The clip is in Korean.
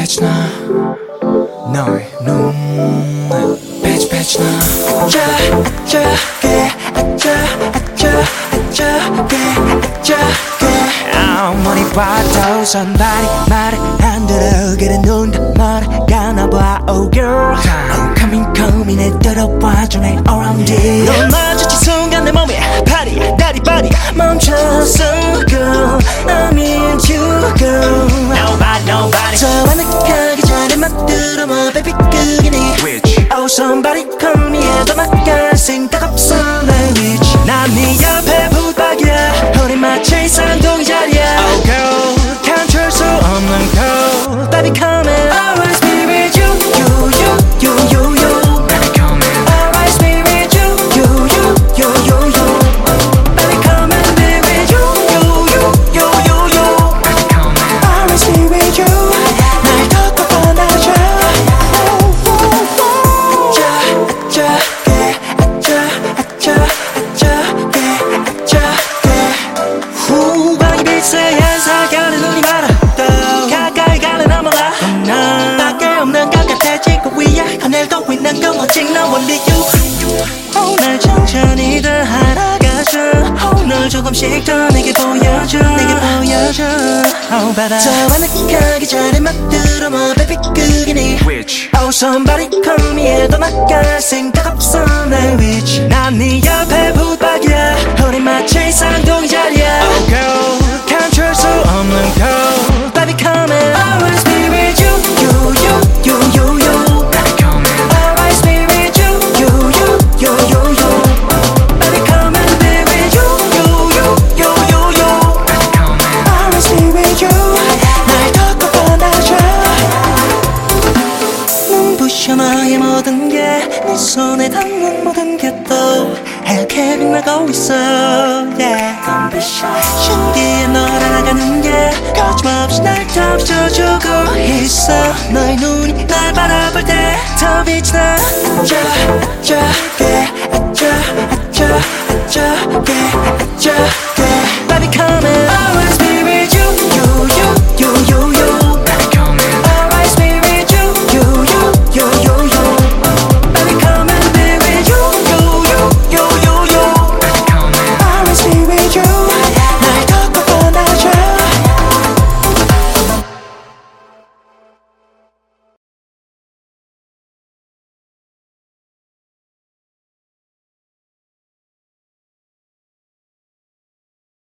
패치나 너의 눈 패치나 아차게 아무리 봐도 선발이 말을 안 들어 그래 눈도 멀어가 나봐 oh girl oh come in 내 들어봐줘 내 around it 넌 마주친 순간 내 몸에 파리 다리 바리 멈췄어 girl I'm into you girl nobody 저 완벽하기 전에 막 들어봐 baby 그게 네 oh somebody call me 해도 나갈 생각 없어 내 위치 난 네 옆에 붙박이야 우리 마치 쌍둥이 자리야 oh girl 감출 수 없는 girl baby come in always be with you baby come in always be with you baby come and be with you baby come in always be with you 날 덮고 뻗어줘 후방이 비스한 사견의 눈이 말았다 가까이 가는 어머나 밖에 없는 것 같아 지구 위에 하늘도 있는 건 오직 너 only you 날 천천히 더 알아가줘 널 조금씩 더 내게 보여줘 바다 저 완벽하기 전에 막 들어봐 baby 그게 네 oh somebody call me 해도 나갈 생각 없어 내 위치 난 네 옆에 붙박이야 우리 마치 쌍둥이 자리야 oh girl 감출 수 없는 girl baby come in always be with you baby come in always be with you baby come and be with you baby come in always be with you 날 덮고 뻗어줘 눈부셔 너의 모든 게 내 손에 닿는 모든 게 또 하얗게 빛나고 있어 yeah. 신기해 널 알아가는 게 거침없이 날 덮쳐주고 있어 너의 눈이 날 바라볼 때 더 빛이 나 아차게